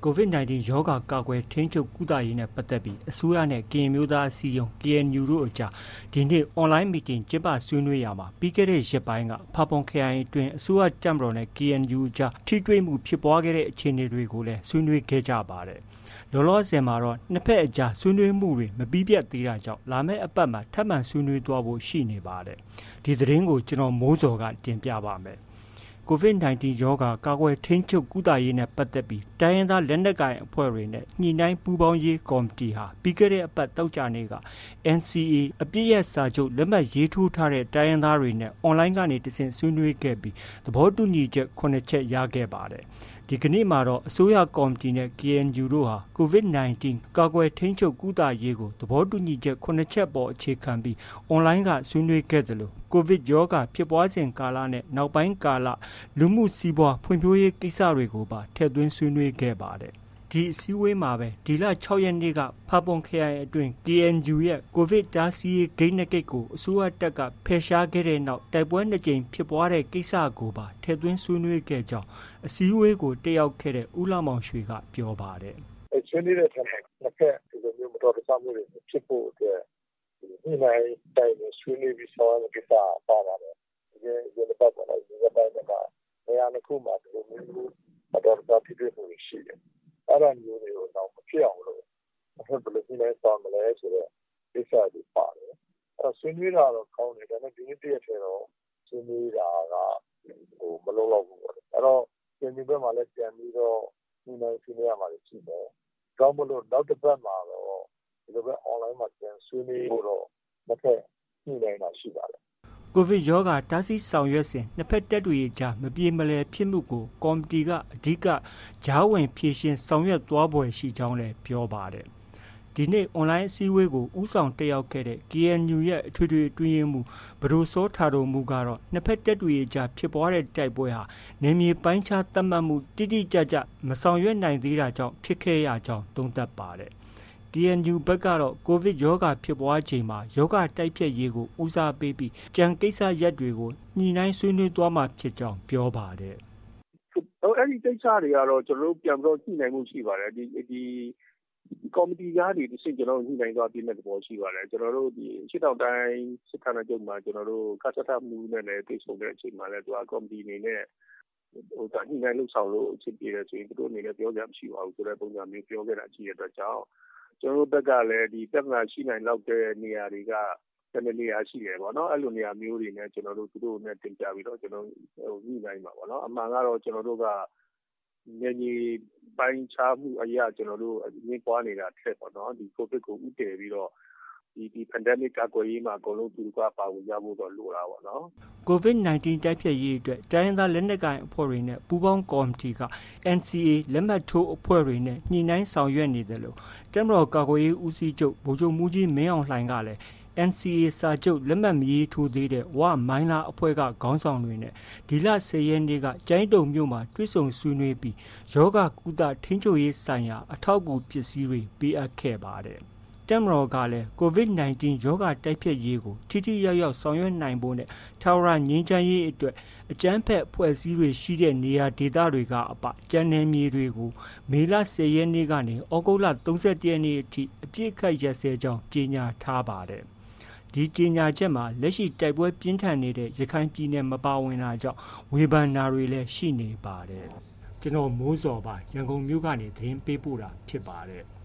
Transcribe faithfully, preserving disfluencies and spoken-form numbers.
ကိုဗစ် ၁၉ ရောဂါကာကွယ်ထိန်းချုပ်ကုသရေးနဲ့ပတ်သက်ပြီးအစိုးရနဲ့ကရင်အမျိုးသားအစည်းအရုံး ကေအန်ယူ တို့အကြားဒီနေ့ online meeting ကျင်းပဆွေးနွေးရာမှာပြီးခဲ့တဲ့ရက်ပိုင်းကဖာပွန်ခရိုင်အတွင်းအစိုးရတပ်မတော်နဲ့ ကေအန်ယူ အကြားထိတွေ့မှုဖြစ်ပွားခဲ့တဲ့အခြေအနေတွေကိုလည်းဆွေးနွေးခဲ့ကြပါတယ်။လောလောဆယ်မှာတော့နှစ်ဖက်အကြားဆွေးနွေးမှုတွေမပြီးပြတ်သေးတာကြောင့်လာမယ့်အပတ်မှာထပ်မံဆွေးနွေးသွားဖို့ရှိနေပါတယ်။ဒီသတင်းကိုကျွန်တော်မိုးစော်ကတင်ပြပါမယ်။ ကိုဗစ် ၁၉ ရောဂါကာကွယ်ထိန်းချုပ်ကုသရေးနဲ့ပတ်သက်ပြီးတိုင်းရင်းသားလက်နက်ကိုင်အဖွဲ့တွေနဲ့ညှိနှိုင်းပူးပေါင်းရေးကော်မတီဟာပြီးခဲ့တဲ့အပတ်သောကြာနေ့က အန်စီအေ အပစ်ရပ်စာချုပ်လက်မှတ်ရေးထိုးထားတဲ့တိုင်းရင်းသားတွေနဲ့ online ကနေတဆင့်ဆွေးနွေးခဲ့ပြီးသဘောတူညီချက် ၇ ချက်ရခဲ့ပါတယ်။ ဒီကနေ့မှာတော့အစိုးရကော်မတီနဲ့ ကေအန်ယူ တို့ဟာကိုဗစ် ၁၉ ကာကွယ်ထိန်းချုပ်ကုသရေးကိုသဘောတူညီချက် ၇ ချက်ပေါ်အခြေခံပြီး online ကဆွေးနွေးခဲ့သလိုကိုဗစ်ရောဂါဖြစ်ပွားစဉ်ကာလနဲ့နောက်ပိုင်းကာလလူမှုစီးပွားဖွံ့ဖြိုးရေးကိစ္စတွေကိုပါထည့်သွင်းဆွေးနွေးခဲ့ပါတယ်။ ဒီအစည်းအဝေးမှာပဲဒီလ ၆ ရက်နေ့ကဖာပွန်ခရိုင်အတွင်း ကေအန်ယူ ရဲ့ ကိုဗစ်တားဆီးရေးဂိတ် ၂ ဂိတ်ကိုအစိုးရတပ်ကဖယ်ရှားခဲ့တဲ့နောက်တိုက်ပွဲ ၂ ကြိမ်ဖြစ်ပွားတဲ့ကိစ္စကိုပါထည့်သွင်းဆွေးနွေးခဲ့ကြောင်းအစည်းအဝေးကိုတက်ရောက်ခဲ့တဲ့ဦးလှမောင်ရွှေကပြောပါတယ်။ဆွေးနွေးတဲ့အထက်မှာနှစ်ဖက်ဒီလိုမျိုးမတော်တဆမှုတွေဖြစ်ဖို့အတွက်ညှိနှိုင်းတိုင်ပင်ဆွေးနွေးပြီးဆောင်ရွက်ကိစ္စပါပါတယ်။ဒီဒီတစ်ပတ်ပေါ်လာဒီတစ်ပတ်မှာနေရာတစ်ခုမှာဒီလိုမျိုးမတော်တဆဖြစ်ဖြစ်မှုတွေရှိတယ်။အဲ့ဒါမျိုးတွေကိုတော့မဖြစ်အောင်လို့ဘယ်လိုညှိနှိုင်းဆောင်မလဲဆိုတော့ကိစ္စတွေပါတယ်။အဲ့ဆွေးနွေးတာတော့ကောင်းတယ်ဒါပေမဲ့ဒီနေ့တရက်ထဲတော့ဆွေးနွေးတာကဟိုမလုံးတော့ဘူးပေါ့။အဲ့တော့ဒီနေ့ဘက်မှာလည်းပြန်ပြီးတော့ညှိနှိုင်းဆွေးနွေးရမှာရှိတယ်။ကြောင့်မလို့နောက်တစ်ပတ်မှာတော့ဒီလိုပဲ online မှာပြန်ဆွေးနွေးဖို့တော့တစ်ဖက်ညှိနှိုင်းတာရှိပါတယ်။ကိုဗစ်ရောဂါတားဆီးဆောင်ရွက်စဉ်နှစ်ဖက်တပ်တွေအကြားမပြေမလည်ဖြစ်မှုကိုကော်မတီကအဓိကကြားဝင်ဖြေရှင်းဆောင်ရွက်သွားဖွယ်ရှိကြောင်းလည်းပြောပါတယ်။ဒီနေ့ online အစည်းအဝေးကိုဦးဆောင်တက်ရောက်ခဲ့တဲ့ ကေအန်ယူ ရဲ့အထွေထွေအတွင်းရေးမှူးပဒိုစောတာဒိုမှုကတော့နှစ်ဖက်တပ်တွေအကြားဖြစ်ပွားတဲ့တိုက်ပွဲဟာနယ်မြေပိုင်းခြားသတ်မှတ်မှုတိတိကျကျမဆောင်ရွက်နိုင်သေးတာကြောင့်ဖြစ်ခဲ့ရကြောင်းသုံးသပ်ပါတယ်။ ကေအန်ယူ ဘက်ကတော့ကိုဗစ်ရောဂါဖြစ်ပွားချိန်မှာရောဂါတိုက်ဖျက်ရေးကိုဦးစားပေးပြီးကြံကိစ္စရပ်တွေကိုညှိနှိုင်းဆွေးနွေးသွားမှာဖြစ်ကြောင်းပြောပါတယ်။အဲ့ဒီကိစ္စတွေကတော့ကျွန်တော်တို့ပြန်ပြီးညှိနှိုင်းမှုရှိပါတယ်။ဒီဒီကော်မတီကနေတစ်ဆင့်ကျွန်တော်တို့ညှိနှိုင်းသွားပြီးမဲ့သဘောရှိပါတယ်။ကျွန်တော်တို့ဒီရှစ်တောင်တိုင်းစစ်ဌာနချုပ်မှာကျွန်တော်တို့ကစထမှုနဲ့လည်းတွေ့ဆုံတဲ့အချိန်မှာလည်းသူကကော်မတီအနေနဲ့ဟိုဒါညှိနှိုင်းလုပ်ဆောင်လို့အဖြစ်ပြတယ်ဆိုရင်သူတို့အနေနဲ့ပြောကြမရှိပါဘူးဆိုတဲ့ပုံစံမျိုးပြောခဲ့တာရှိတဲ့အတွက်ကြောင့်ကျွန်တော်တို့ဘက်ကလည်းဒီပြဿနာရှိနိုင်လောက်တဲ့နေရာတွေကတမနေရာရှိတယ်ပေါ့နော်အဲ့လိုနေရာမျိုးတွေနဲ့ကျွန်တော်တို့သူတို့နဲ့တင်ပြပြီးတော့ကျွန်တော်ဟိုညှိနှိုင်းပါပေါ့နော်အမှန်ကတော့ကျွန်တော်တို့ကညညီပိုင်းခြားမှုအရာကျွန်တော်တို့ရင်းပွားနေတာထက်ပေါ့နော်ဒီကိုဗစ်ကိုဥတည်ပြီးတော့ဒီဒီ pandemic ကာကွယ်ရေးမှာအကုန်လုံးသူကပါဝင်ကြဖို့တော့လိုတာပေါ့နော်ကိုဗစ် ၁၉ တိုက်ဖျက်ရေးအတွက်တိုင်းရင်းသားလက်နက်ကိုင်အဖွဲ့တွေနဲ့ပူးပေါင်းကော်မတီက အန်စီအေ လက်မှတ်ထိုးအဖွဲ့တွေနဲ့ညှိနှိုင်းဆောင်ရွက်နေတယ်လို့တပ်မတော်ကာကွယ်ရေးဦးစီးချုပ်ဗိုလ်ချုပ်မှူးကြီးမင်းအောင်လှိုင်ကလည်း အန်စီအေ စာချုပ်လက်မှတ်မရေးထိုးသေးတဲ့ဝမိုင်းလားအဖွဲ့ကခေါင်းဆောင်တွေနဲ့ဒီလ ၁၀ ရက်နေ့ကကျိုင်းတုံမြို့မှာတွေ့ဆုံဆွေးနွေးပြီးရောဂါကုသထိန်းချုပ်ရေးဆိုင်ရာအထောက်အကူပစ္စည်းတွေပေးအပ်ခဲ့ပါတယ်။တပ်မတော်ကလည်းကိုဗစ် ၁၉ ရောဂါတိုက်ဖျက်ရေးကိုထိထိရောက်ရောက်ဆောင်ရွက်နိုင်ဖို့နဲ့ထာဝရငြိမ်းချမ်းရေးအတွက်အကြမ်းဖက်အဖွဲ့အစည်းတွေရှိတဲ့နေရာဒေသတွေကအပကျန်နယ်မြေတွေကိုမေလ ၁၀ ရက်နေ့ကနေဩဂုတ်လ ၃၁ ရက်နေ့အထိအပြည့်အခတ်ရပ်စဲကြောင်းကြေညာထားပါတယ်။ဒီကြေညာချက်မှာလက်ရှိတိုက်ပွဲပြင်းထန်နေတဲ့ရခိုင်ပြည်နယ်မပါဝင်တာကြောင့်ဝေဖန်တာတွေလည်းရှိနေပါတယ်။ကျွန်တော်မိုးစော်ပါရန်ကုန်မြို့ကနေသတင်းပေးပို့တာဖြစ်ပါတယ်။